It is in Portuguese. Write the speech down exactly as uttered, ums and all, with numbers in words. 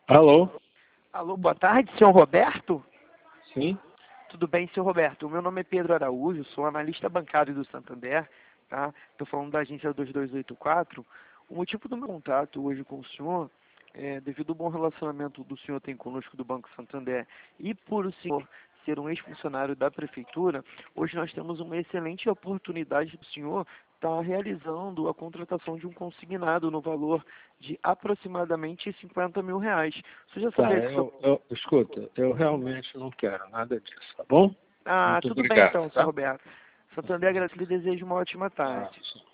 Alô? Alô, boa tarde, senhor Roberto? Sim? Tudo bem, senhor Roberto? O meu nome é Pedro Araújo, sou analista bancário do Santander, tá? Estou falando da agência dois dois oito quatro. O motivo do meu contato hoje com o senhor é devido ao bom relacionamento do senhor tem conosco do Banco Santander e por o senhor ser um ex-funcionário da prefeitura, hoje nós temos uma excelente oportunidade do senhor estar realizando a contratação de um consignado no valor de aproximadamente cinquenta mil reais. Você já Tá, sabia que eu, eu, escuta, eu realmente não quero nada disso, tá bom? Ah, Muito tudo bem obrigado, então, senhor tá? Roberto. Santander agradece e lhe desejo uma ótima Ah, tarde.